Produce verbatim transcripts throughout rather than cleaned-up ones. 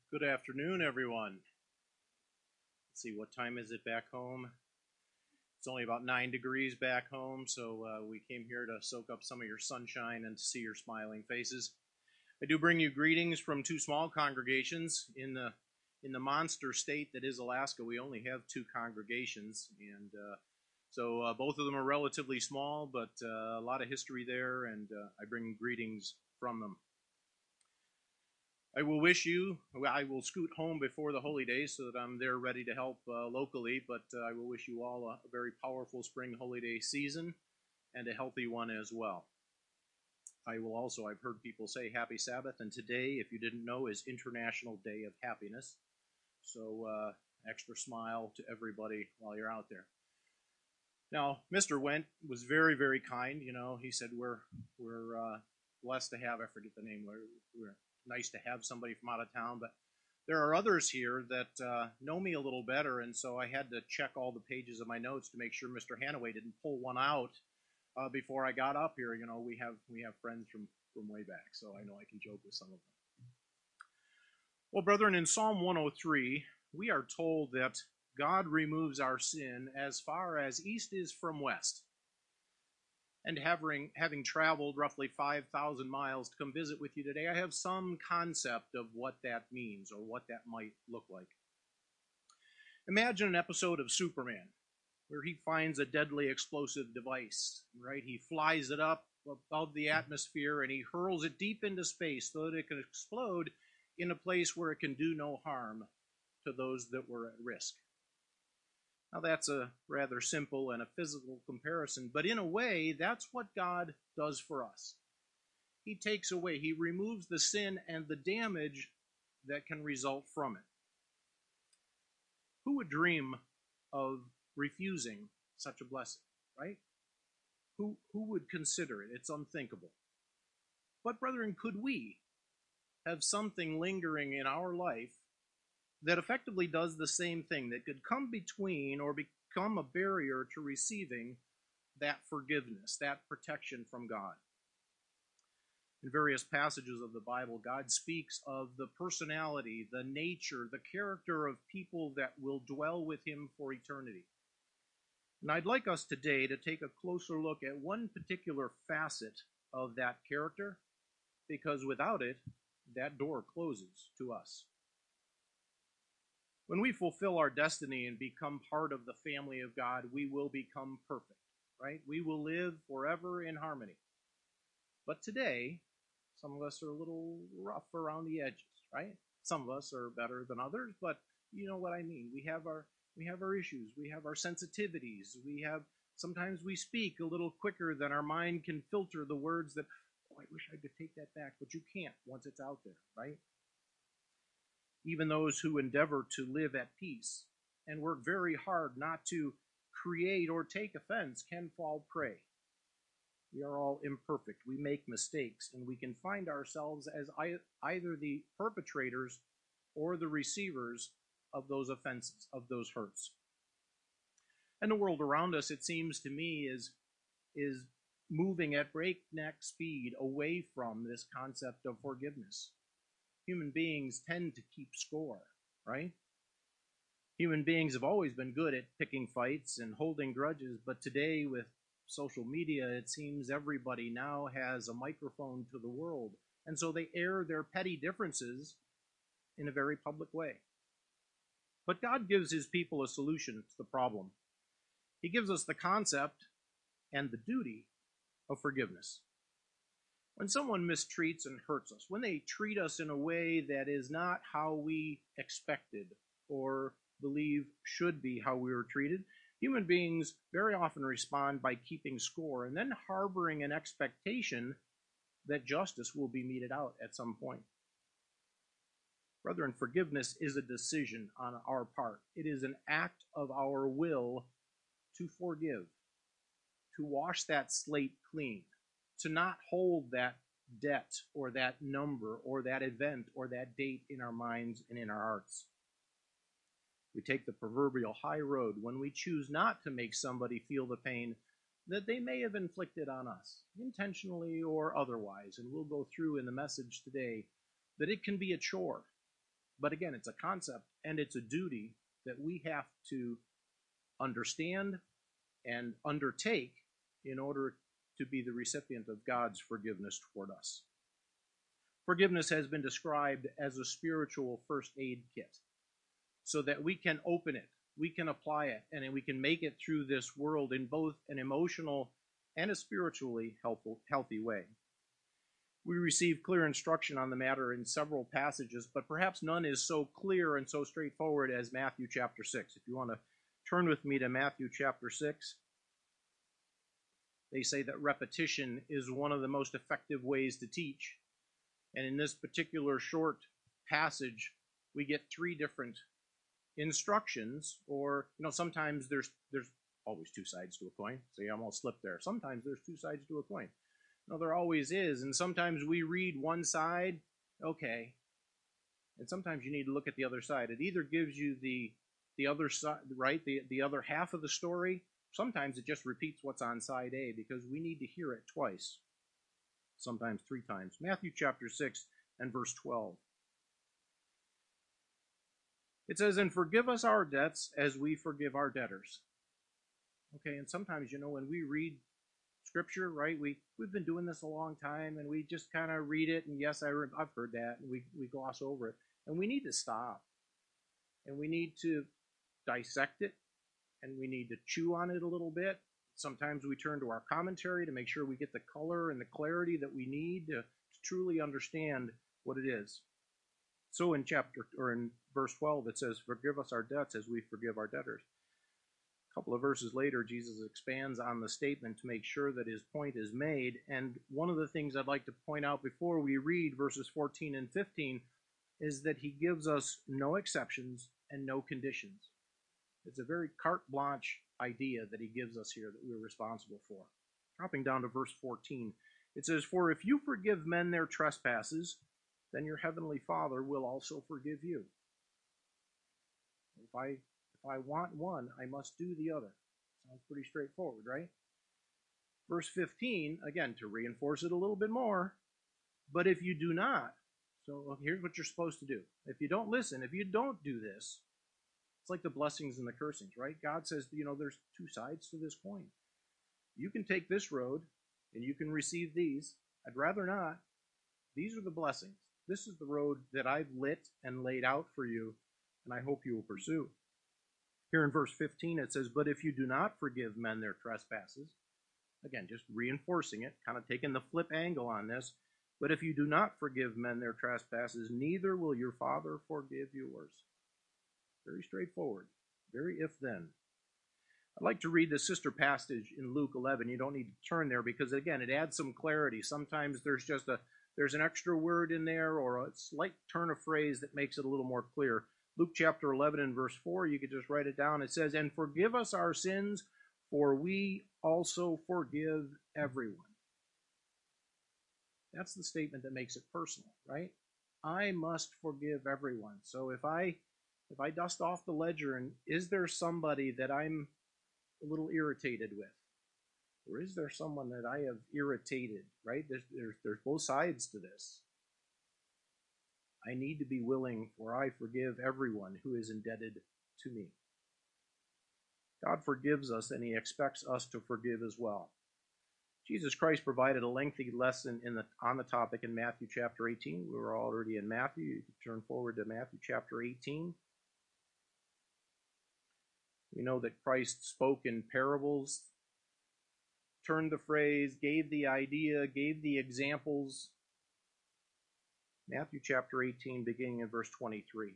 Good afternoon, everyone. Let's see, what time is it back home? It's only about nine degrees back home, so uh, we came here to soak up some of your sunshine and to see your smiling faces. I do bring you greetings from two small congregations in the in the monster state that is Alaska. We only have two congregations, and uh, so uh, both of them are relatively small, but uh, a lot of history there, and uh, I bring greetings from them. I will wish you, I will scoot home before the holy days so that I'm there ready to help uh, locally, but uh, I will wish you all a, a very powerful spring holy day season and a healthy one as well. I will also, I've heard people say happy Sabbath, and today, if you didn't know, is International Day of Happiness. So uh, extra smile to everybody while you're out there. Now, Mister Went was very, very kind. You know, he said we're we're uh, blessed to have, I forget the name, we're, we're nice to have somebody from out of town, but there are others here that uh, know me a little better, and so I had to check all the pages of my notes to make sure Mister Hanaway didn't pull one out uh, before I got up here. You know, we have we have friends from, from way back, so I know I can joke with some of them. Well, brethren, in Psalm one oh three, we are told that God removes our sin as far as east is from west. And having, having traveled roughly five thousand miles to come visit with you today, I have some concept of what that means or what that might look like. Imagine an episode of Superman where he finds a deadly explosive device, right? He flies it up above the atmosphere and he hurls it deep into space so that it can explode in a place where it can do no harm to those that were at risk. Now, that's a rather simple and a physical comparison, but in a way, that's what God does for us. He takes away, he removes the sin and the damage that can result from it. Who would dream of refusing such a blessing, right? Who, who would consider it? It's unthinkable. But, brethren, could we have something lingering in our life that effectively does the same thing, that could come between or become a barrier to receiving that forgiveness, that protection from God? In various passages of the Bible, God speaks of the personality, the nature, the character of people that will dwell with him for eternity. And I'd like us today to take a closer look at one particular facet of that character, because without it, that door closes to us. When we fulfill our destiny and become part of the family of God, we will become perfect, right? We will live forever in harmony. But today, some of us are a little rough around the edges, right? Some of us are better than others, but you know what I mean. We have our we have our issues, we have our sensitivities, we have sometimes we speak a little quicker than our mind can filter the words that, oh, I wish I could take that back, but you can't once it's out there, right? Even those who endeavor to live at peace and work very hard not to create or take offense can fall prey. We are all imperfect. We make mistakes, and we can find ourselves as either the perpetrators or the receivers of those offenses, of those hurts. And the world around us, it seems to me, is, is moving at breakneck speed away from this concept of forgiveness. Human beings tend to keep score, right? Human beings have always been good at picking fights and holding grudges, but today with social media, it seems everybody now has a microphone to the world, and so they air their petty differences in a very public way. But God gives his people a solution to the problem. He gives us the concept and the duty of forgiveness. When someone mistreats and hurts us, when they treat us in a way that is not how we expected or believe should be how we were treated, human beings very often respond by keeping score and then harboring an expectation that justice will be meted out at some point. Brethren, forgiveness is a decision on our part. It is an act of our will to forgive, to wash that slate clean, to not hold that debt or that number or that event or that date in our minds and in our hearts. We take the proverbial high road when we choose not to make somebody feel the pain that they may have inflicted on us, intentionally or otherwise. And we'll go through in the message today that it can be a chore, But again, it's a concept and it's a duty that we have to understand and undertake in order to be the recipient of God's forgiveness toward us. Forgiveness has been described as a spiritual first aid kit so that we can open it, we can apply it, and we can make it through this world in both an emotional and a spiritually helpful, healthy way. We receive clear instruction on the matter in several passages, but perhaps none is so clear and so straightforward as Matthew chapter six. If you want to turn with me to Matthew chapter six, they say that repetition is one of the most effective ways to teach. And in this particular short passage, we get three different instructions, or, you know, sometimes there's there's always two sides to a coin. See, I'm all slipped there. Sometimes there's two sides to a coin. No, there always is. And sometimes we read one side, okay, and sometimes you need to look at the other side. It either gives you the the other side, right, the, the other half of the story. Sometimes it just repeats what's on side A because we need to hear it twice, sometimes three times. Matthew chapter six and verse twelve. It says, "And forgive us our debts as we forgive our debtors." Okay, and sometimes, you know, when we read Scripture, right, we, we've been doing this a long time, and we just kind of read it, and yes, I re- I've heard that, and we, we gloss over it. And we need to stop, and we need to dissect it, and we need to chew on it a little bit. Sometimes we turn to our commentary to make sure we get the color and the clarity that we need to, to truly understand what it is. So in chapter, or in verse twelve, it says, "Forgive us our debts as we forgive our debtors." A couple of verses later, Jesus expands on the statement to make sure that his point is made. And one of the things I'd like to point out before we read verses fourteen and fifteen is that he gives us no exceptions and no conditions. It's a very carte blanche idea that he gives us here that we're responsible for. Dropping down to verse fourteen, it says, "For if you forgive men their trespasses, then your heavenly Father will also forgive you." If I if I want one, I must do the other. Sounds pretty straightforward, right? Verse fifteen, again, to reinforce it a little bit more, "But if you do not," so here's what you're supposed to do. If you don't listen, if you don't do this, it's like the blessings and the cursings, right? God says, you know, there's two sides to this coin. You can take this road, and you can receive these. I'd rather not. These are the blessings. This is the road that I've lit and laid out for you, and I hope you will pursue. Here in verse fifteen, it says, "But if you do not forgive men their trespasses," again, just reinforcing it, kind of taking the flip angle on this, "but if you do not forgive men their trespasses, neither will your Father forgive yours." Very straightforward. Very if-then. I'd like to read the sister passage in Luke eleven. You don't need to turn there because, again, it adds some clarity. Sometimes there's just a there's an extra word in there or a slight turn of phrase that makes it a little more clear. Luke chapter eleven and verse four, you could just write it down. It says, "And forgive us our sins, for we also forgive everyone." That's the statement that makes it personal, right? I must forgive everyone. So if I if I dust off the ledger, and is there somebody that I'm a little irritated with? Or is there someone that I have irritated, right? There's, there's, there's both sides to this. I need to be willing, for I forgive everyone who is indebted to me. God forgives us, and he expects us to forgive as well. Jesus Christ provided a lengthy lesson in the, on the topic in Matthew chapter eighteen. We were already in Matthew. You can turn forward to Matthew chapter eighteen. We know that Christ spoke in parables, turned the phrase, gave the idea, gave the examples. Matthew chapter eighteen, beginning in verse twenty-three. It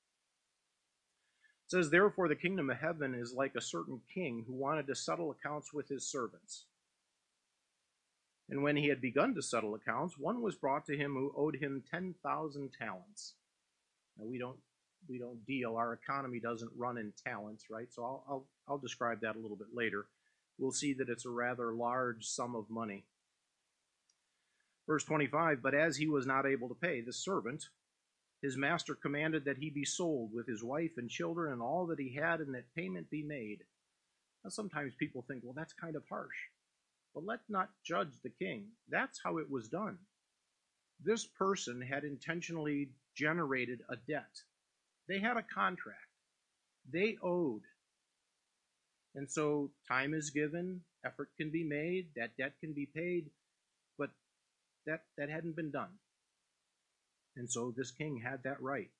says, "Therefore the kingdom of heaven is like a certain king who wanted to settle accounts with his servants. And when he had begun to settle accounts, one was brought to him who owed him ten thousand talents." Now we don't we don't deal, our economy doesn't run in talents, right? So I'll, I'll, I'll describe that a little bit later. We'll see that it's a rather large sum of money. Verse twenty-five, "But as he was not able to pay, the servant, his master commanded that he be sold with his wife and children and all that he had, and that payment be made." Now sometimes people think, well, that's kind of harsh. But let's not judge the king. That's how it was done. this person had intentionally generated a debt. They had a contract. They owed. And so time is given, effort can be made, that debt can be paid, but that, that hadn't been done. And so this king had that right.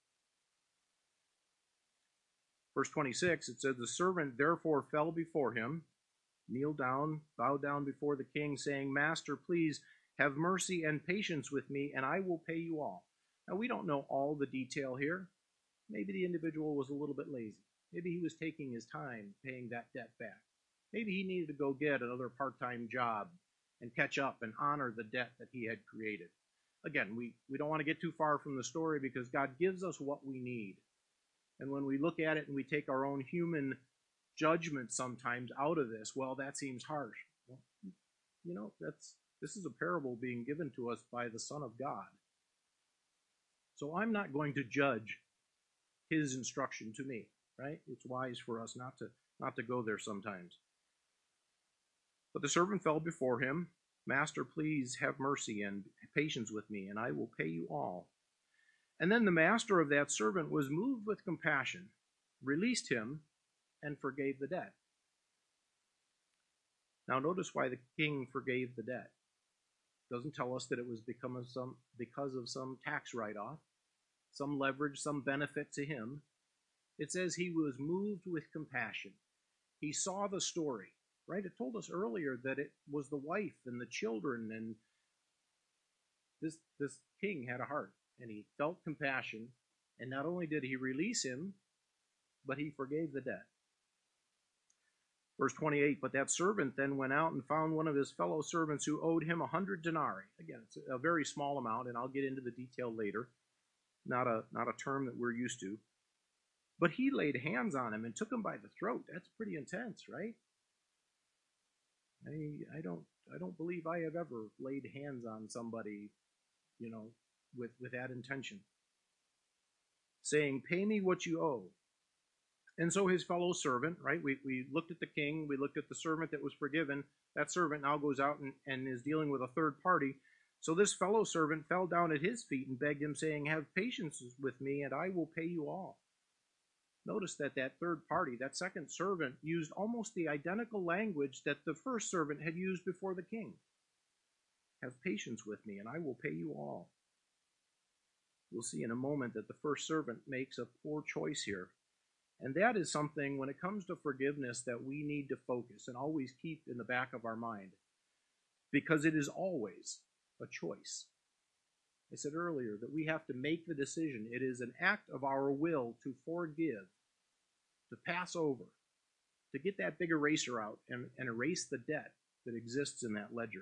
Verse twenty-six, it says, the servant therefore fell before him, kneeled down, bowed down before the king, saying, Master, please have mercy and patience with me, and I will pay you all. Now, we don't know all the detail here. Maybe the individual was a little bit lazy. Maybe he was taking his time paying that debt back. Maybe he needed to go get another part-time job and catch up and honor the debt that he had created. Again, we, we don't want to get too far from the story because God gives us what we need. And when we look at it and we take our own human judgment sometimes out of this, well, that seems harsh. Well, you know, that's this is a parable being given to us by the Son of God. So I'm not going to judge his instruction to me, right? It's wise for us not to not to go there sometimes. But the servant fell before him, Master, please have mercy and patience with me, and I will pay you all. And then the master of that servant was moved with compassion, released him, and forgave the debt. Now notice why the king forgave the debt. It doesn't tell us that it was because of some, because of some tax write-off, some leverage, some benefit to him. It says he was moved with compassion. He saw the story, right? It told us earlier that it was the wife and the children, and this, this king had a heart, and he felt compassion, and not only did he release him, but he forgave the debt. Verse twenty-eight, but that servant then went out and found one of his fellow servants who owed him a hundred denarii. Again, it's a very small amount, and I'll get into the detail later. Not a, not a term that we're used to. But he laid hands on him and took him by the throat. That's pretty intense, right? I, I don't I don't believe I have ever laid hands on somebody, you know, with, with that intention. Saying, pay me what you owe. And so his fellow servant, right, we, we looked at the king, we looked at the servant that was forgiven. That servant now goes out and, and is dealing with a third party. So this fellow servant fell down at his feet and begged him, saying, have patience with me, and I will pay you all. Notice that that third party, that second servant, used almost the identical language that the first servant had used before the king. Have patience with me, and I will pay you all. We'll see in a moment that the first servant makes a poor choice here. And that is something, when it comes to forgiveness, that we need to focus and always keep in the back of our mind. Because it is always a choice. I said earlier that we have to make the decision. It is an act of our will to forgive, to pass over, to get that big eraser out and, and erase the debt that exists in that ledger.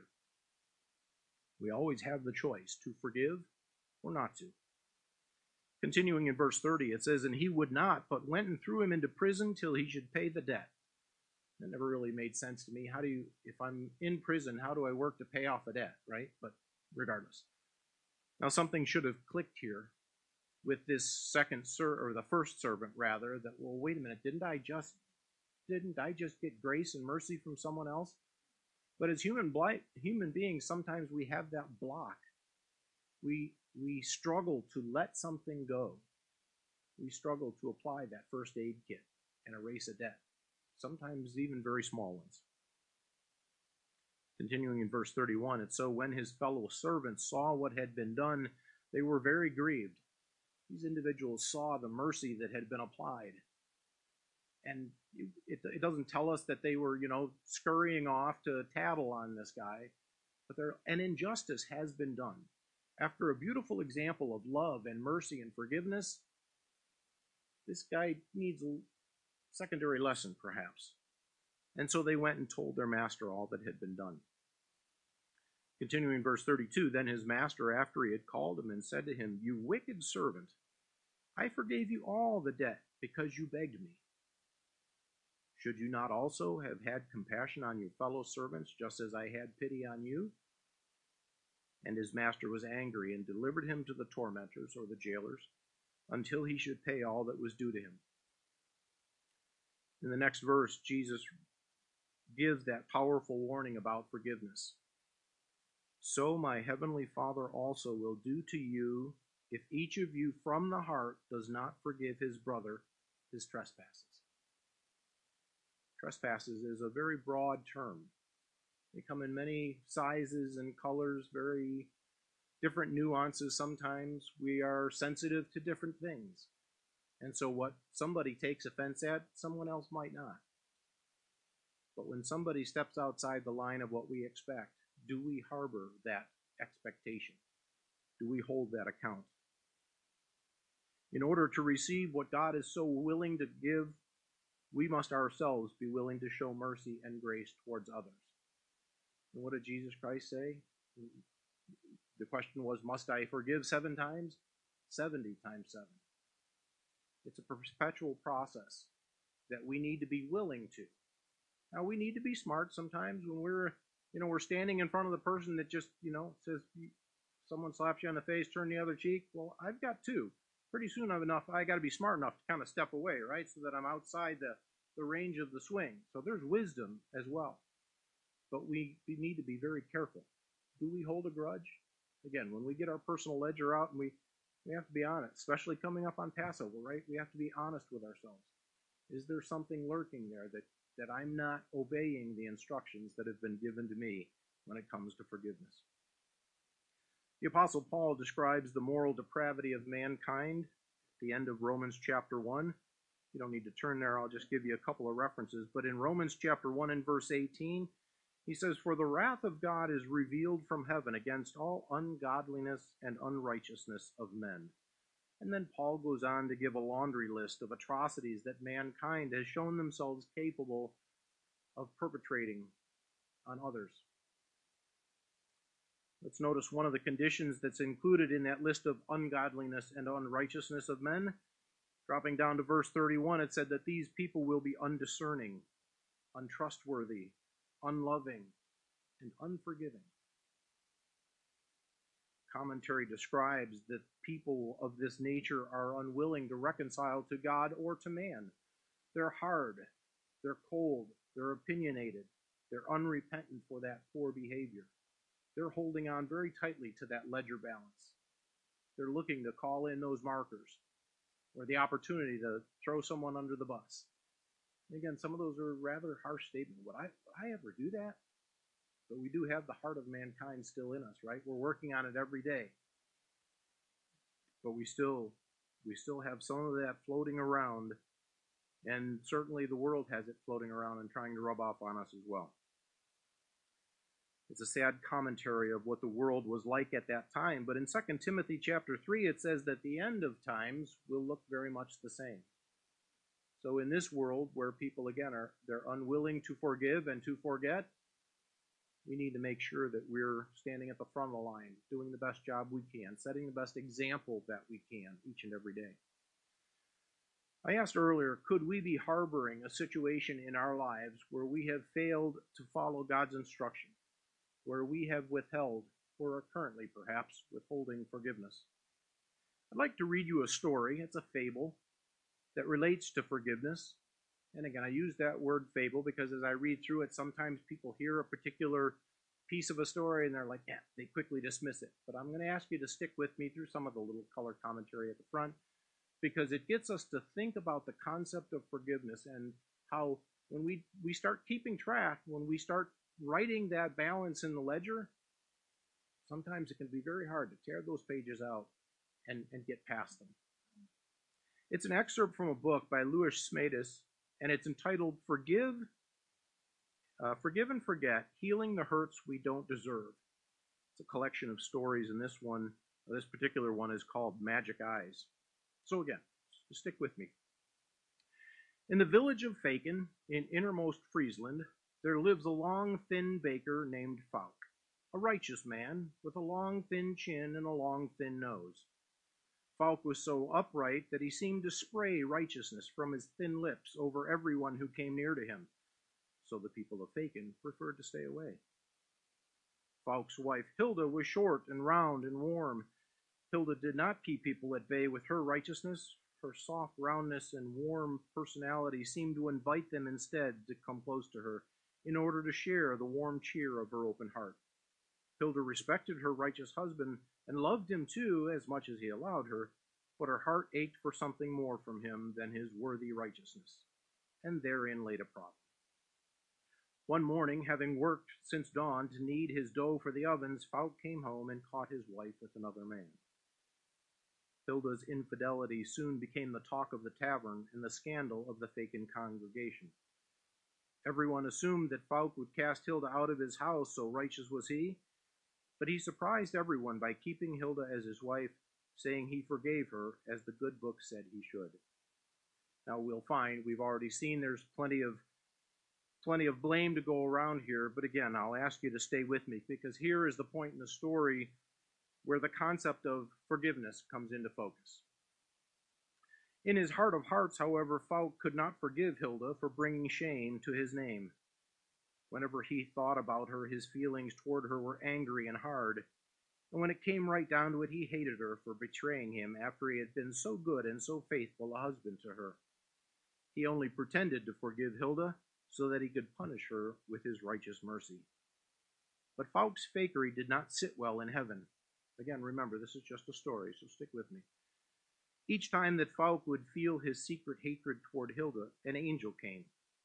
We always have the choice to forgive or not to. Continuing in verse thirty, it says, and he would not, but went and threw him into prison till he should pay the debt. That never really made sense to me. How do you, if I'm in prison, how do I work to pay off a debt, right? But regardless. Now something should have clicked here with this second ser or the first servant rather, that, well, wait a minute, didn't I just didn't I just get grace and mercy from someone else? But as human blight, human beings, sometimes we have that block. We we struggle to let something go. We struggle to apply that first aid kit and erase a debt, sometimes even very small ones. Continuing in verse thirty-one, and so when his fellow servants saw what had been done, they were very grieved. These individuals saw the mercy that had been applied. And it, it doesn't tell us that they were, you know, scurrying off to tattle on this guy, but there, an injustice has been done. After a beautiful example of love and mercy and forgiveness, this guy needs a secondary lesson, perhaps. And so they went and told their master all that had been done. Continuing verse thirty-two, then his master, after he had called him and said to him, you wicked servant, I forgave you all the debt because you begged me. Should you not also have had compassion on your fellow servants, just as I had pity on you? And his master was angry and delivered him to the tormentors, or the jailers, until he should pay all that was due to him. In the next verse, Jesus gives that powerful warning about forgiveness. so my heavenly Father also will do to you if each of you from the heart does not forgive his brother his trespasses. Trespasses is a very broad term. They come in many sizes and colors, very different nuances. Sometimes we are sensitive to different things. And so what somebody takes offense at, someone else might not. But when somebody steps outside the line of what we expect, do we harbor that expectation? Do we hold that account? In order to receive what God is so willing to give, we must ourselves be willing to show mercy and grace towards others. And what did Jesus Christ say? The question was, must I forgive seven times? seventy times seven. It's a perpetual process that we need to be willing to. Now, we need to be smart sometimes when we're, you know, we're standing in front of the person that just, you know, says, someone slaps you on the face, turn the other cheek. Well, I've got two. Pretty soon I've enough, I got to be smart enough to kind of step away, right? So that I'm outside the, the range of the swing. So there's wisdom as well. But we, we need to be very careful. Do we hold a grudge? Again, when we get our personal ledger out, and we, we have to be honest, especially coming up on Passover, right? We have to be honest with ourselves. Is there something lurking there that, that I'm not obeying the instructions that have been given to me when it comes to forgiveness? The Apostle Paul describes the moral depravity of mankind at the end of Romans chapter one. You don't need to turn there, I'll just give you a couple of references. But in Romans chapter one and verse eighteen, he says, "For the wrath of God is revealed from heaven against all ungodliness and unrighteousness of men." And then Paul goes on to give a laundry list of atrocities that mankind has shown themselves capable of perpetrating on others. Let's notice one of the conditions that's included in that list of ungodliness and unrighteousness of men. Dropping down to verse thirty-one, it said that these people will be undiscerning, untrustworthy, unloving, and unforgiving. Commentary describes that people of this nature are unwilling to reconcile to God or to man. They're hard, they're cold, they're opinionated, they're unrepentant for that poor behavior. They're holding on very tightly to that ledger balance. They're looking to call in those markers or the opportunity to throw someone under the bus. And again, some of those are rather harsh statements. Would I, would I ever do that? But we do have the heart of mankind still in us, right? We're working on it every day. But we still, we still have some of that floating around, and certainly the world has it floating around and trying to rub off on us as well. It's a sad commentary of what the world was like at that time. But in Second Timothy chapter three, it says that the end of times will look very much the same. So in this world where people, again, are they're unwilling to forgive and to forget, we need to make sure that we're standing at the front of the line, doing the best job we can, setting the best example that we can each and every day. I asked earlier, could we be harboring a situation in our lives where we have failed to follow God's instruction, where we have withheld, or are currently perhaps withholding forgiveness? I'd like to read you a story. It's a fable that relates to forgiveness. And again, I use that word fable because as I read through it, sometimes people hear a particular piece of a story and they're like, yeah, they quickly dismiss it. But I'm going to ask you to stick with me through some of the little color commentary at the front, because it gets us to think about the concept of forgiveness and how when we, we start keeping track, when we start writing that balance in the ledger, sometimes it can be very hard to tear those pages out and, and get past them. It's an excerpt from a book by Louis Smedes, and it's entitled Forgive, uh, Forgive and Forget, Healing the Hurts We Don't Deserve. It's a collection of stories, and this one, this particular one is called Magic Eyes. So again, stick with me. In the village of Faken, in innermost Friesland, there lives a long, thin baker named Falk, a righteous man with a long, thin chin and a long, thin nose. Falk was so upright that he seemed to spray righteousness from his thin lips over everyone who came near to him, so the people of Faken preferred to stay away. Falk's wife Hilda was short and round and warm. Hilda did not keep people at bay with her righteousness. Her soft roundness and warm personality seemed to invite them instead to come close to her in order to share the warm cheer of her open heart. Hilda respected her righteous husband and loved him too, as much as he allowed her, but her heart ached for something more from him than his worthy righteousness, and therein laid a problem. One morning, having worked since dawn to knead his dough for the ovens, Fouke came home and caught his wife with another man. Hilda's infidelity soon became the talk of the tavern and the scandal of the Fecund congregation. Everyone assumed that Fouke would cast Hilda out of his house, so righteous was he, but he surprised everyone by keeping Hilda as his wife, saying he forgave her as the good book said he should. Now we'll find, we've already seen there's plenty of plenty of blame to go around here, but again, I'll ask you to stay with me, because here is the point in the story where the concept of forgiveness comes into focus. In his heart of hearts, however, Fouke could not forgive Hilda for bringing shame to his name. Whenever he thought about her, his feelings toward her were angry and hard, and when it came right down to it, he hated her for betraying him after he had been so good and so faithful a husband to her. He only pretended to forgive Hilda so that he could punish her with his righteous mercy. But Fouke's fakery did not sit well in heaven. Again, remember, this is just a story, so stick with me. Each time that Fouke would feel his secret hatred toward Hilda, an angel came.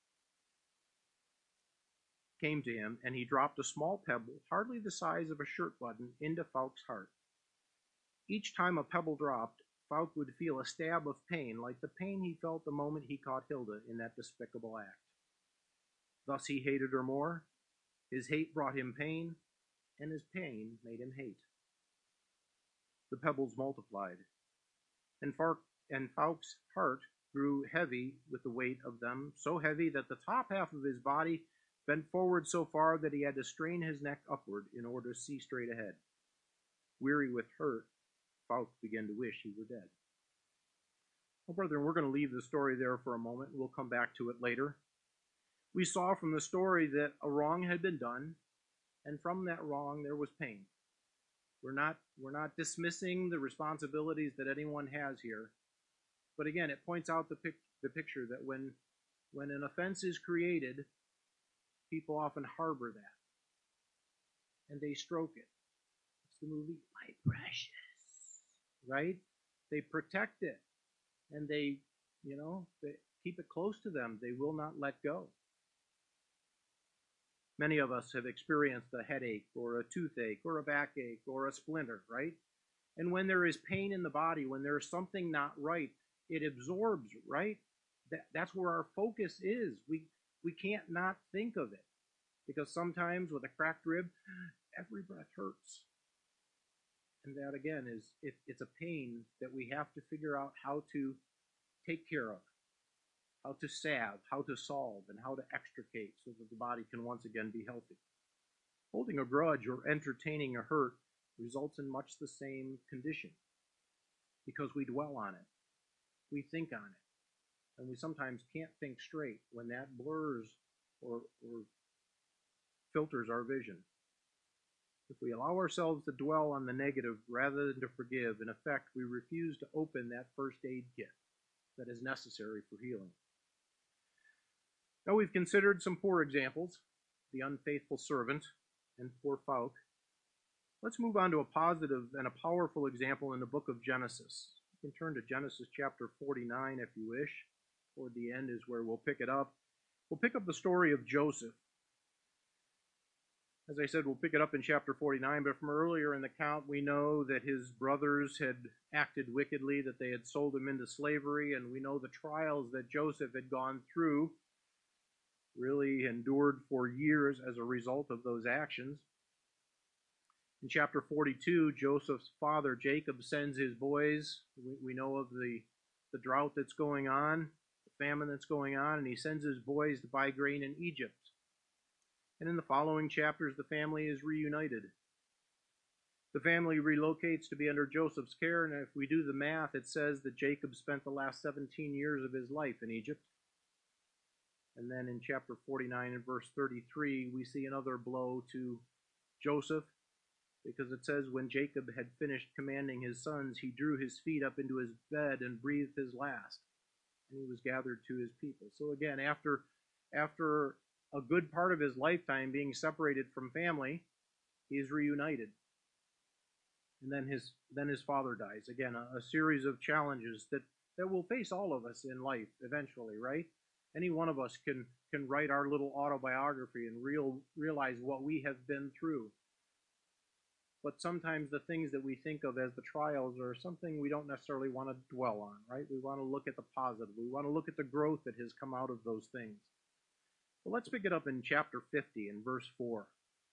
came to him, and he dropped a small pebble, hardly the size of a shirt button, into Fouke's heart. Each time a pebble dropped, Fouke would feel a stab of pain, like the pain he felt the moment he caught Hilda in that despicable act. Thus he hated her more, his hate brought him pain, and his pain made him hate. The pebbles multiplied, and, Far- and Fouke's heart grew heavy with the weight of them, so heavy that the top half of his body bent forward so far that he had to strain his neck upward in order to see straight ahead. Weary with hurt, Fouke began to wish he were dead. Well, brethren, we're going to leave the story there for a moment. We'll come back to it later. We saw from the story that a wrong had been done, and from that wrong there was pain. We're not, we're not dismissing the responsibilities that anyone has here, but again, it points out the, pic- the picture that when, when an offense is created, people often harbor that, and they stroke it. It's the movie, My Precious, right? They protect it, and they, you know, they keep it close to them. They will not let go. Many of us have experienced a headache or a toothache or a backache or a splinter, right? And when there is pain in the body, when there is something not right, it absorbs, right? That, that's where our focus is. We, we can't not think of it, because sometimes with a cracked rib, every breath hurts. And that, again, is it, it's a pain that we have to figure out how to take care of, how to salve, how to solve, and how to extricate so that the body can once again be healthy. Holding a grudge or entertaining a hurt results in much the same condition, because we dwell on it, we think on it, and we sometimes can't think straight when that blurs or, or filters our vision. If we allow ourselves to dwell on the negative rather than to forgive, in effect, we refuse to open that first aid kit that is necessary for healing. Now, we've considered some poor examples, the unfaithful servant and poor Fouke. Let's move on to a positive and a powerful example in the book of Genesis. You can turn to Genesis chapter forty-nine if you wish. Toward the end is where we'll pick it up. We'll pick up the story of Joseph. As I said, we'll pick it up in chapter forty-nine, but from earlier in the account, we know that his brothers had acted wickedly, that they had sold him into slavery, and we know the trials that Joseph had gone through, really endured for years as a result of those actions. In chapter forty-two, Joseph's father, Jacob, sends his boys. We, we know of the, the drought that's going on, the famine that's going on, and he sends his boys to buy grain in Egypt. And in the following chapters, the family is reunited. The family relocates to be under Joseph's care, and if we do the math, it says that Jacob spent the last seventeen years of his life in Egypt. And then in chapter forty-nine and verse thirty-three, we see another blow to Joseph, because it says, when Jacob had finished commanding his sons, he drew his feet up into his bed and breathed his last, and he was gathered to his people. So again, after, after a good part of his lifetime being separated from family, He is reunited. And then his then his father dies. Again, a, a series of challenges that, that will face all of us in life eventually, right? Any one of us can can write our little autobiography and real realize what we have been through. But sometimes the things that we think of as the trials are something we don't necessarily want to dwell on, right? We want to look at the positive. We want to look at the growth that has come out of those things. Well, let's pick it up in chapter fifty in verse four.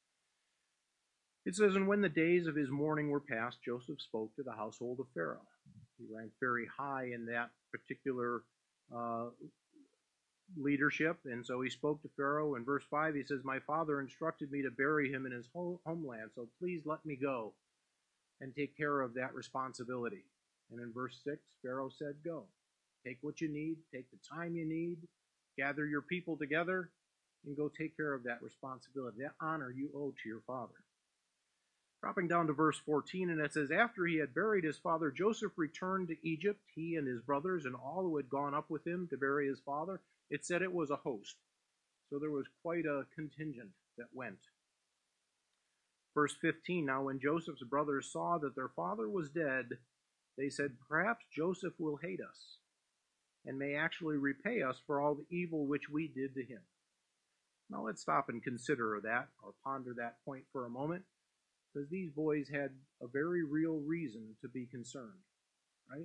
It says, "And when the days of his mourning were past, Joseph spoke to the household of Pharaoh." He ranked very high in that particular uh, leadership, and so he spoke to Pharaoh. In verse five, he says, "My father instructed me to bury him in his homeland, so please let me go and take care of that responsibility." And in verse six, Pharaoh said, "Go. Take what you need, take the time you need, gather your people together, and go take care of that responsibility, that honor you owe to your father." Dropping down to verse fourteen, and it says, "After he had buried his father, Joseph returned to Egypt, he and his brothers, and all who had gone up with him to bury his father." It said it was a host, so there was quite a contingent that went. Verse fifteen, "Now when Joseph's brothers saw that their father was dead, they said, 'Perhaps Joseph will hate us, and may actually repay us for all the evil which we did to him.'" Now let's stop and consider that, or ponder that point for a moment, because these boys had a very real reason to be concerned, right?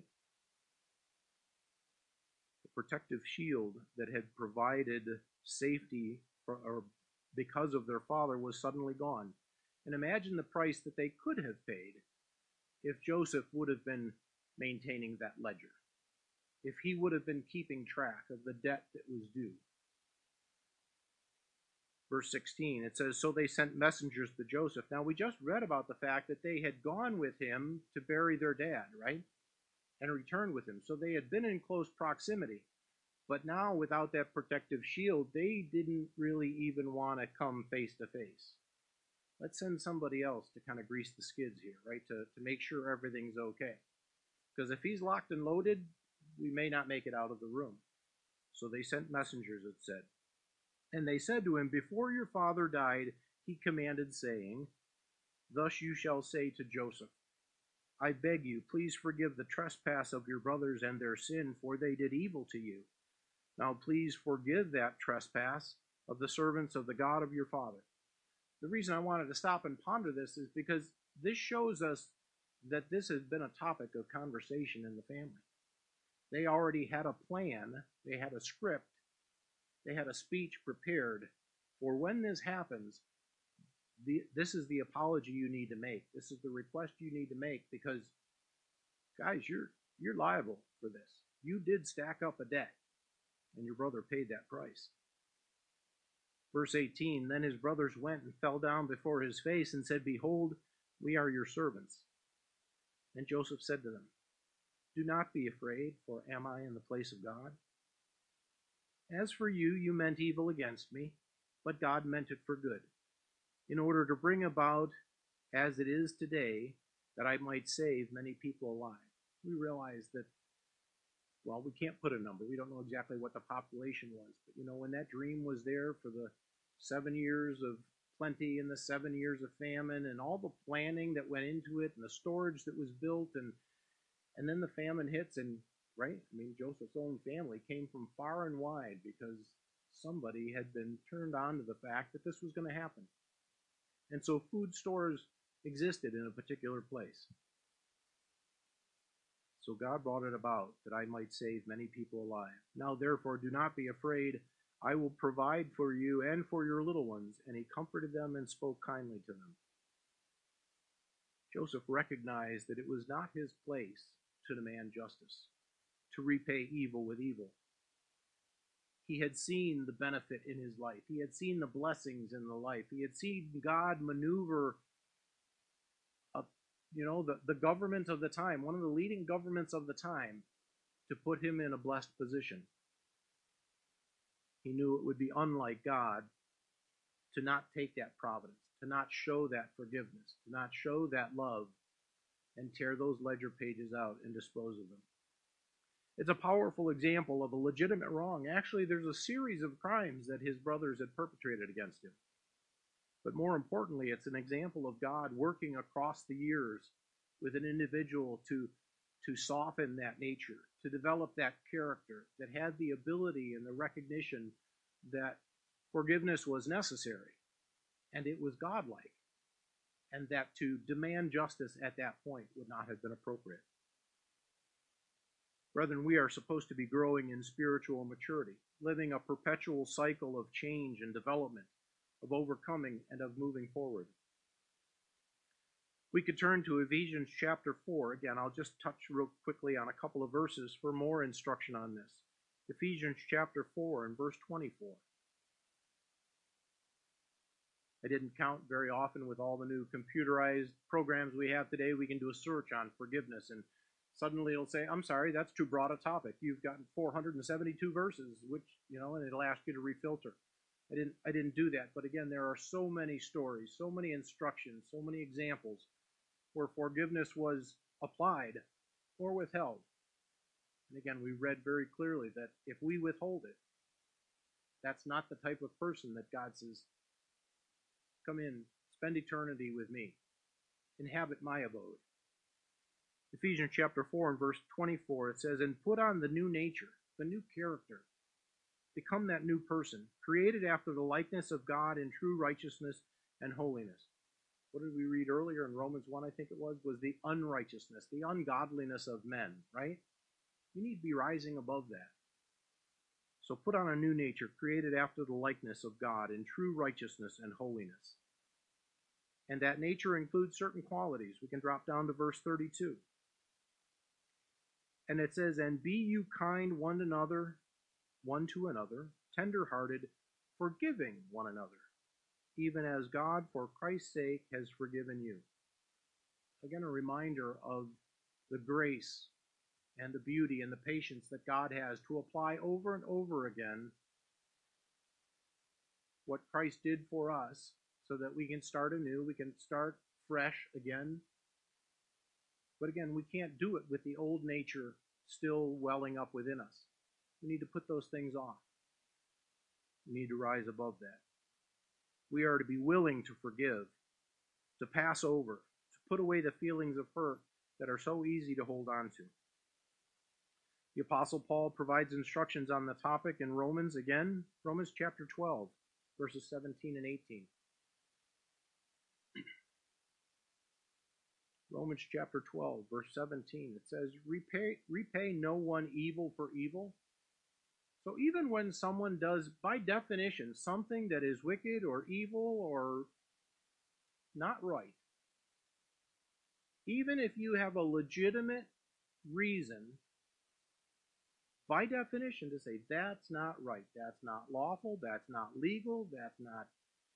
The protective shield that had provided safety for, or because of their father was suddenly gone. And imagine the price that they could have paid if Joseph would have been maintaining that ledger, if he would have been keeping track of the debt that was due. Verse sixteen, it says, "So they sent messengers to Joseph." Now, we just read about the fact that they had gone with him to bury their dad, right? And returned with him. So they had been in close proximity. But now, without that protective shield, they didn't really even want to come face to face. Let's send somebody else to kind of grease the skids here, right? To, to make sure everything's okay. Because if he's locked and loaded, we may not make it out of the room. So they sent messengers, it said. "And they said to him, 'Before your father died, he commanded, saying, Thus you shall say to Joseph, I beg you, please forgive the trespass of your brothers and their sin, for they did evil to you. Now please forgive that trespass of the servants of the God of your father.'" The reason I wanted to stop and ponder this is because this shows us that this has been a topic of conversation in the family. They already had a plan, they had a script, they had a speech prepared for when this happens. The, this is the apology you need to make. This is the request you need to make, because, guys, you're you're liable for this. You did stack up a debt, and your brother paid that price. Verse eighteen, "Then his brothers went and fell down before his face and said, 'Behold, we are your servants.' And Joseph said to them, 'Do not be afraid, for am I in the place of God? As for you, you meant evil against me, but God meant it for good, in order to bring about, as it is today, that I might save many people alive.'" We realize that, well, we can't put a number. We don't know exactly what the population was. But, you know, when that dream was there for the seven years of plenty and the seven years of famine and all the planning that went into it and the storage that was built, and and then the famine hits, and, right, I mean, Joseph's own family came from far and wide because somebody had been turned on to the fact that this was going to happen. And so food stores existed in a particular place. So God brought it about that I might save many people alive. Now therefore do not be afraid. I will provide for you and for your little ones. And he comforted them and spoke kindly to them. Joseph recognized that it was not his place to demand justice, to repay evil with evil. He had seen the benefit in his life. He had seen the blessings in the life. He had seen God maneuver a, you know, the, the government of the time, one of the leading governments of the time, to put him in a blessed position. He knew it would be unlike God to not take that providence, to not show that forgiveness, to not show that love, and tear those ledger pages out and dispose of them. It's a powerful example of a legitimate wrong. Actually, there's a series of crimes that his brothers had perpetrated against him. But more importantly, it's an example of God working across the years with an individual to, to soften that nature, to develop that character that had the ability and the recognition that forgiveness was necessary and it was godlike, and that to demand justice at that point would not have been appropriate. Brethren, we are supposed to be growing in spiritual maturity, living a perpetual cycle of change and development, of overcoming and of moving forward. We could turn to Ephesians chapter four. Again, I'll just touch real quickly on a couple of verses for more instruction on this. Ephesians chapter four and verse twenty-four. I didn't count very often with all the new computerized programs we have today. We can do a search on forgiveness, and suddenly it'll say, I'm sorry, that's too broad a topic. You've got four hundred seventy-two verses, which, you know, and it'll ask you to refilter. I didn't, I didn't do that. But again, there are so many stories, so many instructions, so many examples where forgiveness was applied or withheld. And again, we read very clearly that if we withhold it, that's not the type of person that God says, come in, spend eternity with me, inhabit my abode. Ephesians chapter four and verse twenty-four, it says, and put on the new nature, the new character. Become that new person, created after the likeness of God in true righteousness and holiness. What did we read earlier in Romans one, I think it was, was the unrighteousness, the ungodliness of men, right? You need to be rising above that. So put on a new nature, created after the likeness of God in true righteousness and holiness. And that nature includes certain qualities. We can drop down to verse thirty-two. And it says, and be you kind one to another, one to another, tender-hearted, forgiving one another, even as God, for Christ's sake, has forgiven you. Again, a reminder of the grace and the beauty and the patience that God has to apply over and over again what Christ did for us so that we can start anew, we can start fresh again. But again, we can't do it with the old nature still welling up within us. We need to put those things off. We need to rise above that. We are to be willing to forgive, to pass over, to put away the feelings of hurt that are so easy to hold on to. The Apostle Paul provides instructions on the topic in Romans, again, Romans chapter twelve, verses seventeen and eighteen. Romans chapter twelve, verse seventeen, it says, repay, repay no one evil for evil. So even when someone does, by definition, something that is wicked or evil or not right, even if you have a legitimate reason, by definition, to say that's not right, that's not lawful, that's not legal, that's not,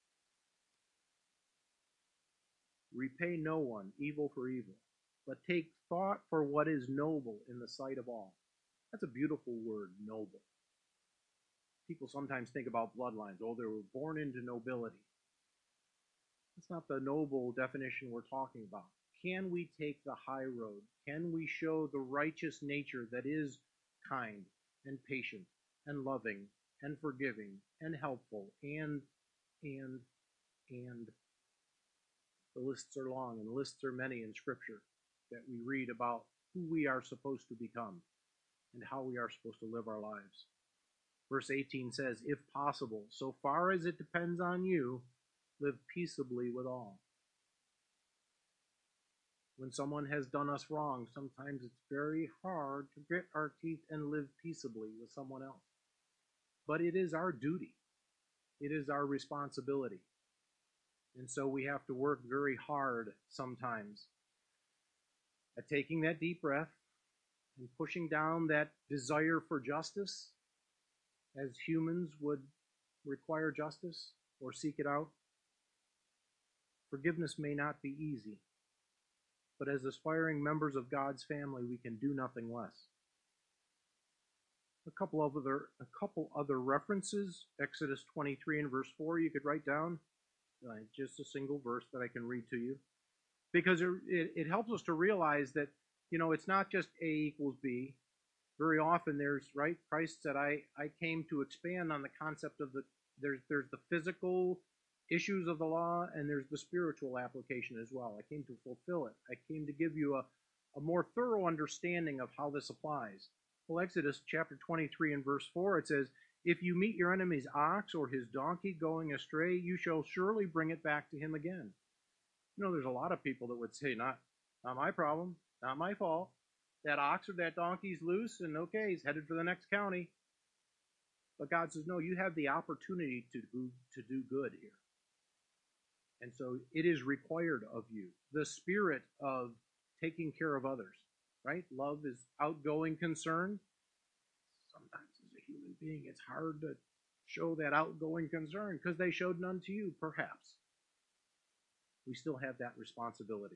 repay no one evil for evil, but take thought for what is noble in the sight of all. That's a beautiful word, noble. People sometimes think about bloodlines. Oh, they were born into nobility. That's not the noble definition we're talking about. Can we take the high road? Can we show the righteous nature that is kind and patient and loving and forgiving and helpful and, and, and the lists are long and the lists are many in Scripture that we read about who we are supposed to become and how we are supposed to live our lives. Verse eighteen says, if possible, so far as it depends on you, live peaceably with all. When someone has done us wrong, sometimes it's very hard to grit our teeth and live peaceably with someone else. But it is our duty. It is our responsibility. And so we have to work very hard sometimes at taking that deep breath and pushing down that desire for justice as humans would require justice or seek it out. Forgiveness may not be easy, but as aspiring members of God's family, we can do nothing less. A couple of other, a couple other references, Exodus twenty-three and verse four, you could write down, uh, just a single verse that I can read to you, because it, it, it helps us to realize that, you know, it's not just A equals B. Very often there's, right, Christ said, I, I came to expand on the concept of the, there's, there's the physical issues of the law, and there's the spiritual application as well. I came to fulfill it. I came to give you a, a more thorough understanding of how this applies. Well, Exodus chapter twenty-three and verse four, it says, if you meet your enemy's ox or his donkey going astray, you shall surely bring it back to him again. You know, there's a lot of people that would say, not, not my problem, not my fault. That ox or that donkey's loose, and okay, he's headed for the next county. But God says, no, you have the opportunity to do, to do good here. And so it is required of you. The spirit of taking care of others, right? Love is outgoing concern. Sometimes as a human being, it's hard to show that outgoing concern because they showed none to you, perhaps. We still have that responsibility.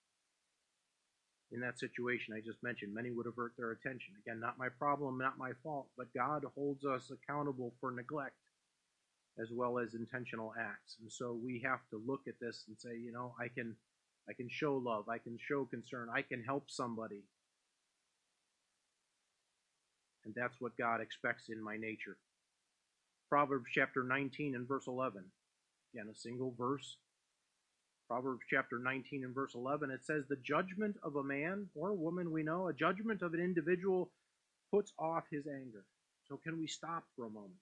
In that situation I just mentioned, many would avert their attention. Again, not my problem, not my fault, but God holds us accountable for neglect as well as intentional acts. And so we have to look at this and say, you know, I can I can show love, I can show concern, I can help somebody. And that's what God expects in my nature. Proverbs chapter nineteen and verse eleven. Again, a single verse. Proverbs chapter nineteen and verse eleven, it says, the judgment of a man or woman, we know, a judgment of an individual puts off his anger. So can we stop for a moment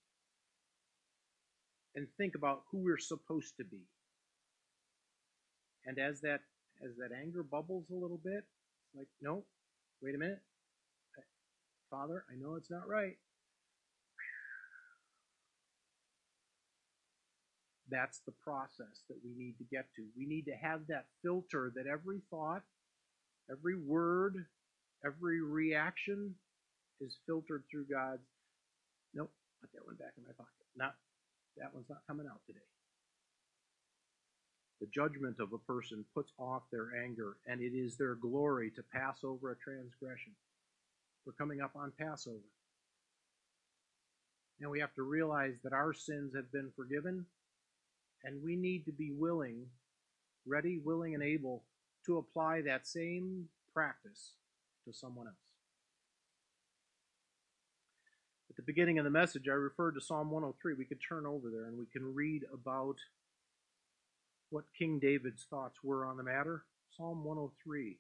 and think about who we're supposed to be? And as that as that anger bubbles a little bit, it's like, no, wait a minute. Father, I know it's not right. That's the process that we need to get to. We need to have that filter that every thought, every word, every reaction is filtered through God's, nope, put that one back in my pocket. Not, that one's not coming out today. The judgment of a person puts off their anger, and it is their glory to pass over a transgression. We're coming up on Passover. And we have to realize that our sins have been forgiven, and we need to be willing, ready, willing, and able to apply that same practice to someone else. At the beginning of the message, I referred to Psalm one oh three. We could turn over there and we can read about what King David's thoughts were on the matter. Psalm one oh three.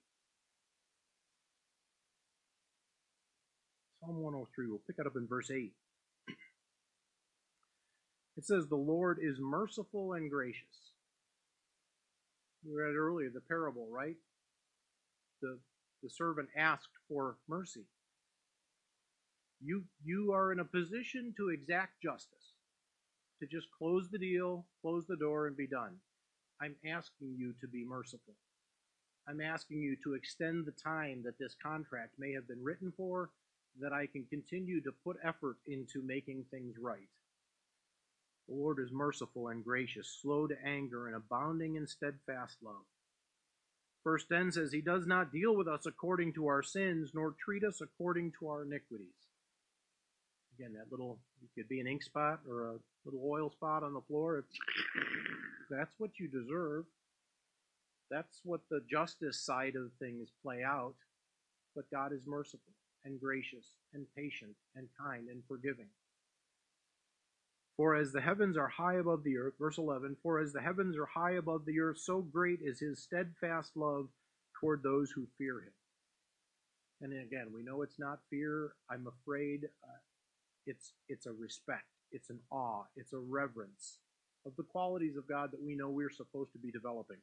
Psalm one oh three, we'll pick it up in verse eight. It says, the Lord is merciful and gracious. We read earlier the parable, right? The, the servant asked for mercy. You, you are in a position to exact justice, to just close the deal, close the door, and be done. I'm asking you to be merciful. I'm asking you to extend the time that this contract may have been written for, that I can continue to put effort into making things right. The Lord is merciful and gracious, slow to anger, and abounding in steadfast love. Verse ten says, he does not deal with us according to our sins, nor treat us according to our iniquities. Again, that little, it could be an ink spot or a little oil spot on the floor. It's, that's what you deserve. That's what the justice side of things play out. But God is merciful and gracious and patient and kind and forgiving. For as the heavens are high above the earth, verse eleven, for as the heavens are high above the earth, so great is his steadfast love toward those who fear him. And again, we know it's not fear. I'm afraid. Uh, it's, it's a respect. It's an awe. It's a reverence of the qualities of God that we know we're supposed to be developing.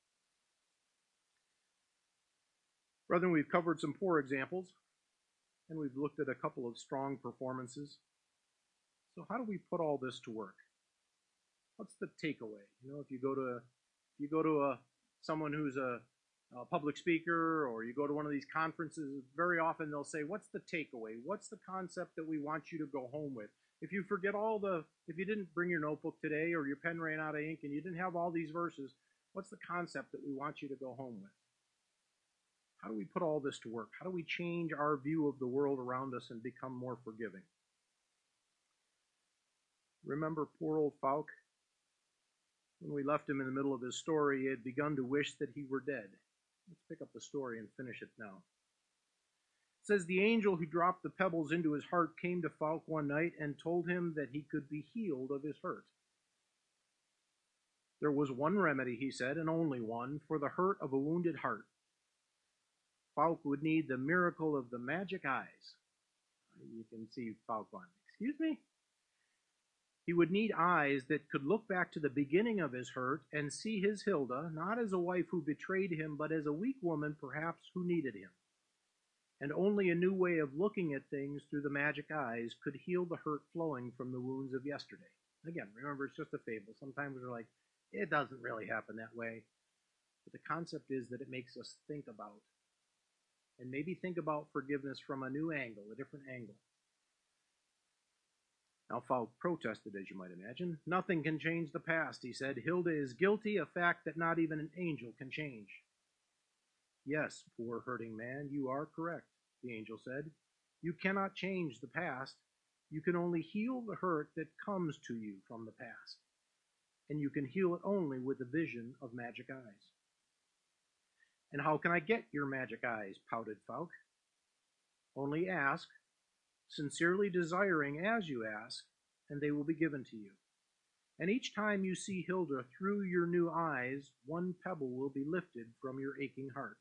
Brethren, we've covered some poor examples, and we've looked at a couple of strong performances. So how do we put all this to work? What's the takeaway? You know, if you go to if you go to a someone who's a, a public speaker, or you go to one of these conferences, very often they'll say, "What's the takeaway? What's the concept that we want you to go home with?" If you forget all the, if you didn't bring your notebook today, or your pen ran out of ink, and you didn't have all these verses, what's the concept that we want you to go home with? How do we put all this to work? How do we change our view of the world around us and become more forgiving? Remember poor old Falk? When we left him in the middle of his story, he had begun to wish that he were dead. Let's pick up the story and finish it now. It says, the angel who dropped the pebbles into his heart came to Falk one night and told him that he could be healed of his hurt. There was one remedy, he said, and only one, for the hurt of a wounded heart. Falk would need the miracle of the magic eyes. You can see Falk on. Excuse me? He would need eyes that could look back to the beginning of his hurt and see his Hilda, not as a wife who betrayed him, but as a weak woman, perhaps, who needed him. And only a new way of looking at things through the magic eyes could heal the hurt flowing from the wounds of yesterday. Again, remember, it's just a fable. Sometimes we're like, it doesn't really happen that way. But the concept is that it makes us think about, and maybe think about forgiveness from a new angle, a different angle. Now, Falk protested, as you might imagine. Nothing can change the past, he said. Hilda is guilty, a fact that not even an angel can change. Yes, poor hurting man, you are correct, the angel said. You cannot change the past. You can only heal the hurt that comes to you from the past. And you can heal it only with the vision of magic eyes. And how can I get your magic eyes? Pouted Falk. Only ask, sincerely desiring as you ask, and they will be given to you. And each time you see Hilda through your new eyes, one pebble will be lifted from your aching heart.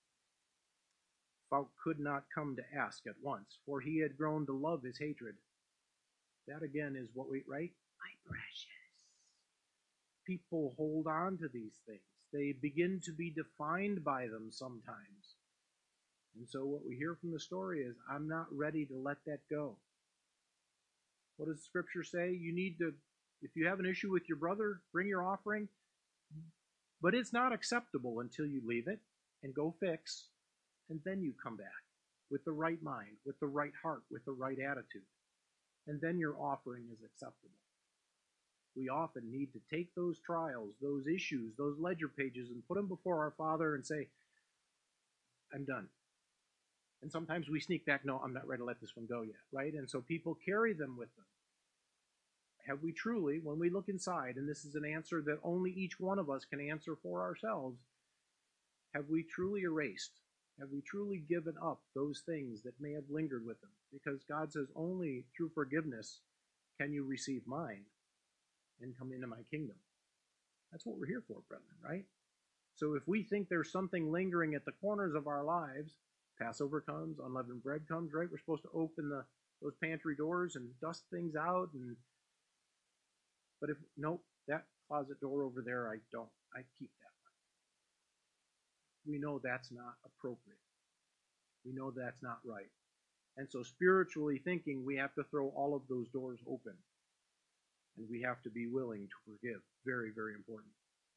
Falk could not come to ask at once, for he had grown to love his hatred. That again is what we, right? My precious. People hold on to these things. They begin to be defined by them sometimes. And so what we hear from the story is, I'm not ready to let that go. What does Scripture say? You need to, if you have an issue with your brother, bring your offering. But it's not acceptable until you leave it and go fix, and then you come back with the right mind, with the right heart, with the right attitude. And then your offering is acceptable. We often need to take those trials, those issues, those ledger pages, and put them before our Father and say, I'm done. And sometimes we sneak back, no, I'm not ready to let this one go yet, right? And so people carry them with them. Have we truly, when we look inside, and this is an answer that only each one of us can answer for ourselves, have we truly erased? Have we truly given up those things that may have lingered with them? Because God says only through forgiveness can you receive mine and come into my kingdom. That's what we're here for, brethren, right? So if we think there's something lingering at the corners of our lives, Passover comes, unleavened bread comes, right? We're supposed to open the those pantry doors and dust things out. And but if, nope, that closet door over there, I don't. I keep that one. We know that's not appropriate. We know that's not right. And so spiritually thinking, we have to throw all of those doors open. And we have to be willing to forgive. Very, very important.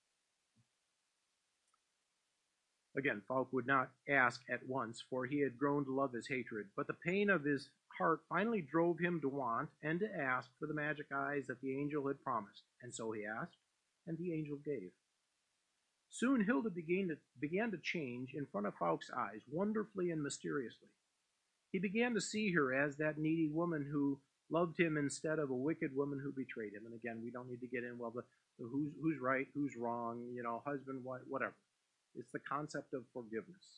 Again, Falk would not ask at once, for he had grown to love his hatred. But the pain of his heart finally drove him to want and to ask for the magic eyes that the angel had promised. And so he asked, and the angel gave. Soon Hilda began to, began to change in front of Falk's eyes, wonderfully and mysteriously. He began to see her as that needy woman who loved him instead of a wicked woman who betrayed him. And again, we don't need to get in, well, the, the who's, who's right, who's wrong, you know, husband, wife, whatever. It's the concept of forgiveness.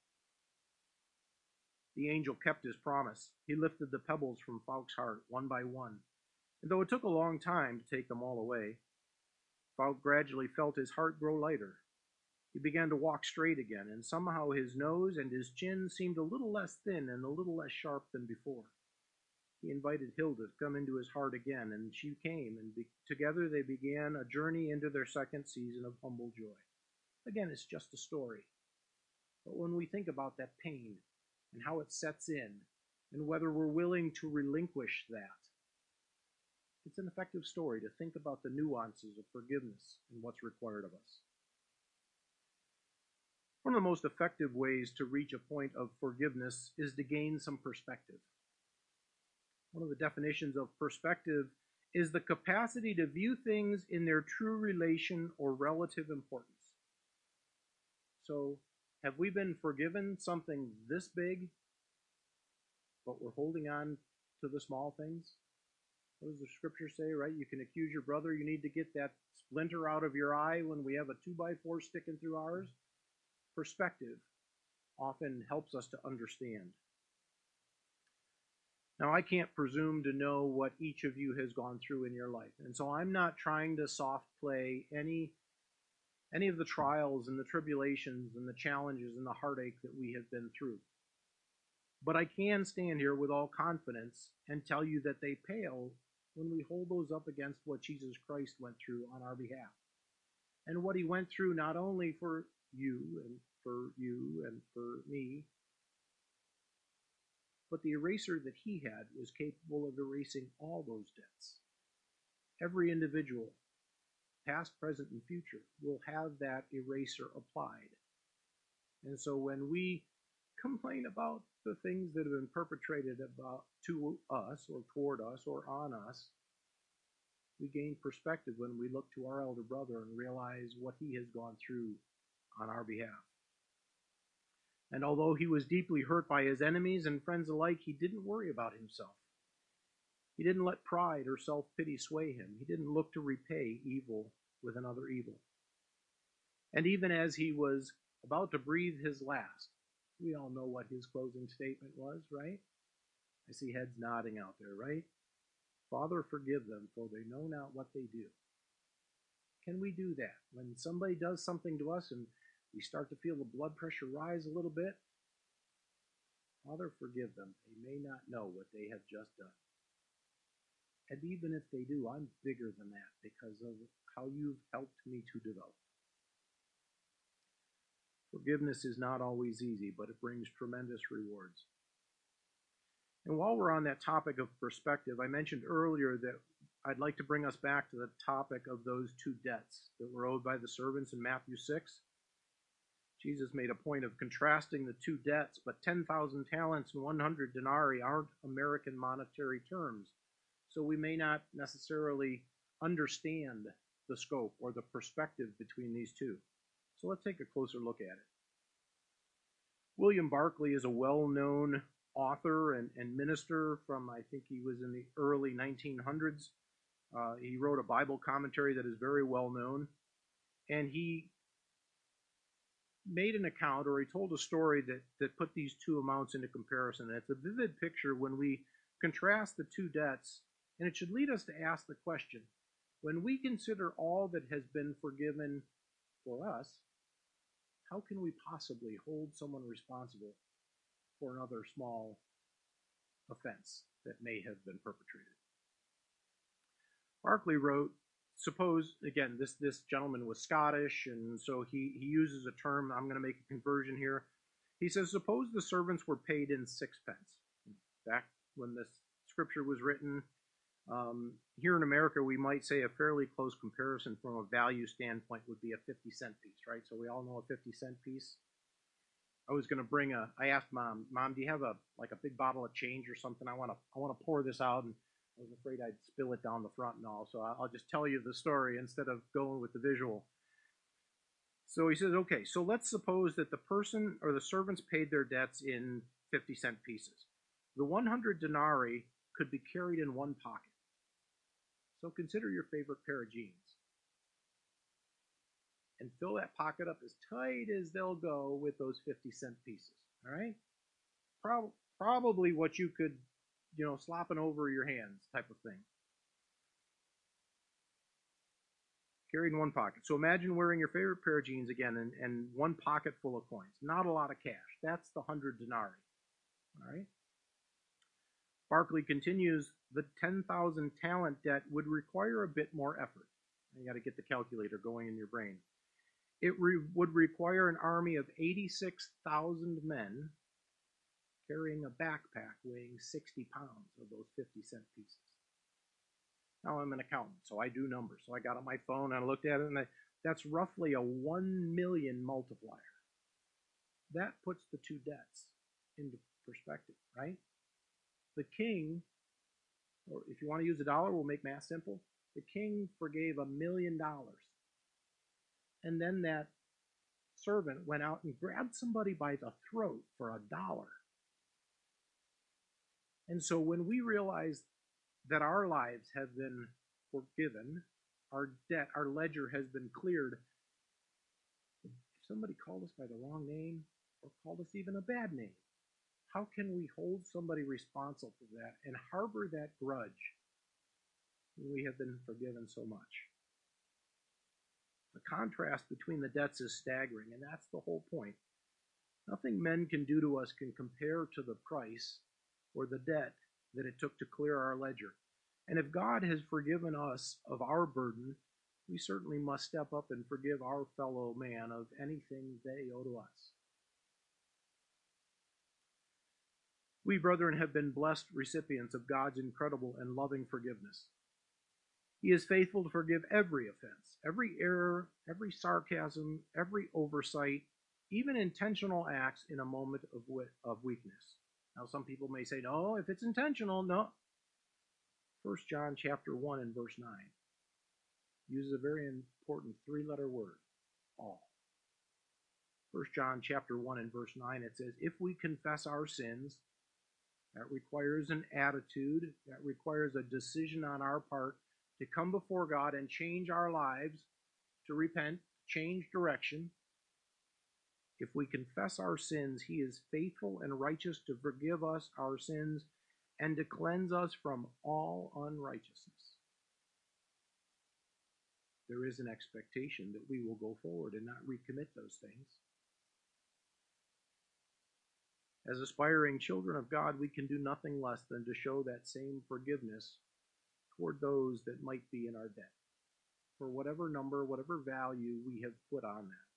The angel kept his promise. He lifted the pebbles from Falk's heart, one by one. And though it took a long time to take them all away, Falk gradually felt his heart grow lighter. He began to walk straight again, and somehow his nose and his chin seemed a little less thin and a little less sharp than before. He invited Hilda to come into his heart again, and she came, and be- together they began a journey into their second season of humble joy. Again, it's just a story. But when we think about that pain and how it sets in, and whether we're willing to relinquish that, it's an effective story to think about the nuances of forgiveness and what's required of us. One of the most effective ways to reach a point of forgiveness is to gain some perspective. One of the definitions of perspective is the capacity to view things in their true relation or relative importance. So, have we been forgiven something this big, but we're holding on to the small things? What does the scripture say, right? You can accuse your brother. You need to get that splinter out of your eye when we have a two by four sticking through ours. Perspective often helps us to understand. Now, I can't presume to know what each of you has gone through in your life, and so I'm not trying to soft play any any of the trials and the tribulations and the challenges and the heartache that we have been through. But I can stand here with all confidence and tell you that they pale when we hold those up against what Jesus Christ went through on our behalf. And what he went through not only for you and for you and for me, but the eraser that he had was capable of erasing all those debts. Every individual, past, present, and future, will have that eraser applied. And so when we complain about the things that have been perpetrated about to us or toward us or on us, we gain perspective when we look to our elder brother and realize what he has gone through on our behalf. And although he was deeply hurt by his enemies and friends alike, he didn't worry about himself. He didn't let pride or self-pity sway him. He didn't look to repay evil with another evil. And even as he was about to breathe his last, we all know what his closing statement was, right? I see heads nodding out there, right? Father, forgive them, for they know not what they do. Can we do that? When somebody does something to us and we start to feel the blood pressure rise a little bit, Father, forgive them. They may not know what they have just done. And even if they do, I'm bigger than that because of how you've helped me to develop. Forgiveness is not always easy, but it brings tremendous rewards. And while we're on that topic of perspective, I mentioned earlier that I'd like to bring us back to the topic of those two debts that were owed by the servants in Matthew six. Jesus made a point of contrasting the two debts, but ten thousand talents and one hundred denarii aren't American monetary terms. So we may not necessarily understand the scope or the perspective between these two. So let's take a closer look at it. William Barclay is a well-known author and, and minister from, I think he was in the early nineteen hundreds. Uh, he wrote a Bible commentary that is very well known. And he made an account, or he told a story that, that put these two amounts into comparison. And it's a vivid picture when we contrast the two debts, and it should lead us to ask the question, when we consider all that has been forgiven for us, how can we possibly hold someone responsible for another small offense that may have been perpetrated? Barclay wrote, suppose, again, this, this gentleman was Scottish, and so he, he uses a term, I'm going to make a conversion here. He says, suppose the servants were paid in sixpence. Back when this scripture was written, um, here in America, we might say a fairly close comparison from a value standpoint would be a fifty cent piece, right? So we all know a fifty cent piece. I was going to bring a, I asked Mom, Mom, do you have a, like a big bottle of change or something? I want to, I want to pour this out, and I was afraid I'd spill it down the front and all, so I'll just tell you the story instead of going with the visual. So he says, okay, so let's suppose that the person or the servants paid their debts in fifty cent pieces. The one hundred denarii could be carried in one pocket. So consider your favorite pair of jeans and fill that pocket up as tight as they'll go with those fifty cent pieces, all right? Pro- probably what you could, you know, slopping over your hands type of thing. Carried in one pocket. So imagine wearing your favorite pair of jeans again and, and one pocket full of coins. Not a lot of cash. That's the one hundred denarii. All right? Barclay continues, the ten thousand talent debt would require a bit more effort. You got to get the calculator going in your brain. It re- would require an army of eighty-six thousand men carrying a backpack weighing sixty pounds of those fifty cent pieces. Now I'm an accountant, so I do numbers. So I got on my phone and I looked at it, and I, that's roughly a one million multiplier. That puts the two debts into perspective, right? The king, or if you want to use a dollar, we'll make math simple. The king forgave a million dollars. And then that servant went out and grabbed somebody by the throat for a dollar. And so when we realize that our lives have been forgiven, our debt, our ledger has been cleared, if somebody called us by the wrong name or called us even a bad name, How can we hold somebody responsible for that and harbor that grudge when we have been forgiven so much? The contrast between the debts is staggering, and that's the whole point. Nothing men can do to us can compare to the price or the debt that it took to clear our ledger. And if God has forgiven us of our burden, we certainly must step up and forgive our fellow man of anything they owe to us. We, brethren, have been blessed recipients of God's incredible and loving forgiveness. He is faithful to forgive every offense, every error, every sarcasm, every oversight, even intentional acts in a moment of, of weakness. Now, some people may say, no, if it's intentional, no. First John chapter one and verse nine uses a very important three-letter word, all. First John chapter one and verse nine, it says, if we confess our sins, that requires an attitude, that requires a decision on our part to come before God and change our lives, to repent, change direction. If we confess our sins, he is faithful and righteous to forgive us our sins and to cleanse us from all unrighteousness. There is an expectation that we will go forward and not recommit those things. As aspiring children of God, we can do nothing less than to show that same forgiveness toward those that might be in our debt, for whatever number, whatever value we have put on that.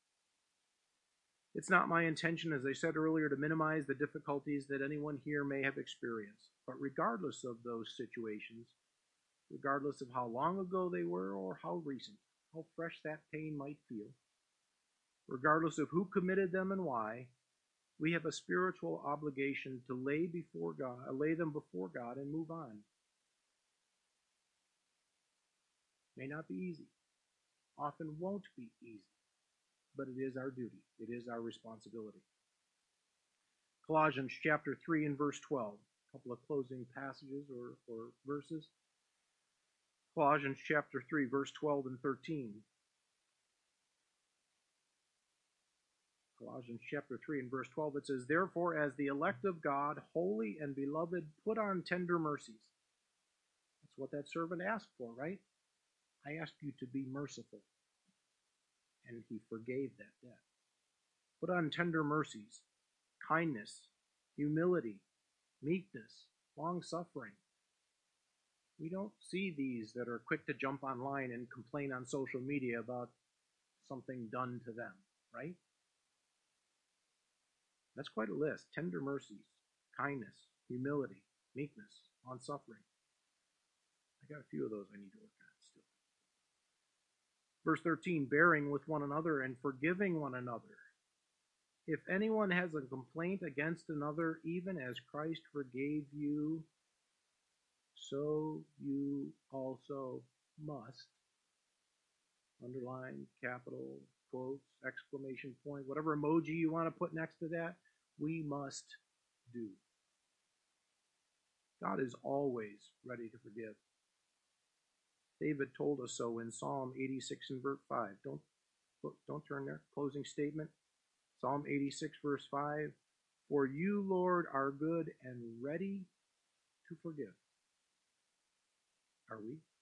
It's not my intention, as I said earlier, to minimize the difficulties that anyone here may have experienced, but regardless of those situations, regardless of how long ago they were or how recent, how fresh that pain might feel, regardless of who committed them and why, we have a spiritual obligation to lay before God, lay them before God and move on. May not be easy, often won't be easy, but it is our duty. It is our responsibility. Colossians chapter three and verse twelve, a couple of closing passages or, or verses. Colossians chapter three, verse twelve and thirteen. Colossians chapter three and verse twelve, it says, therefore, as the elect of God, holy and beloved, put on tender mercies. That's what that servant asked for, right? I asked you to be merciful. And he forgave that debt. Put on tender mercies, kindness, humility, meekness, long-suffering. We don't see these that are quick to jump online and complain on social media about something done to them, right? That's quite a list. Tender mercies, kindness, humility, meekness, long-suffering. I got a few of those I need to work on still. Verse thirteen, bearing with one another and forgiving one another. If anyone has a complaint against another, even as Christ forgave you, so you also must. Underline, capital, quotes, exclamation point, whatever emoji you want to put next to that, we must do. God is always ready to forgive. David told us so in Psalm eighty-six and verse five. Don't, don't turn there. Closing statement. Psalm eighty-six, verse five. For you, Lord, are good and ready to forgive. Are we?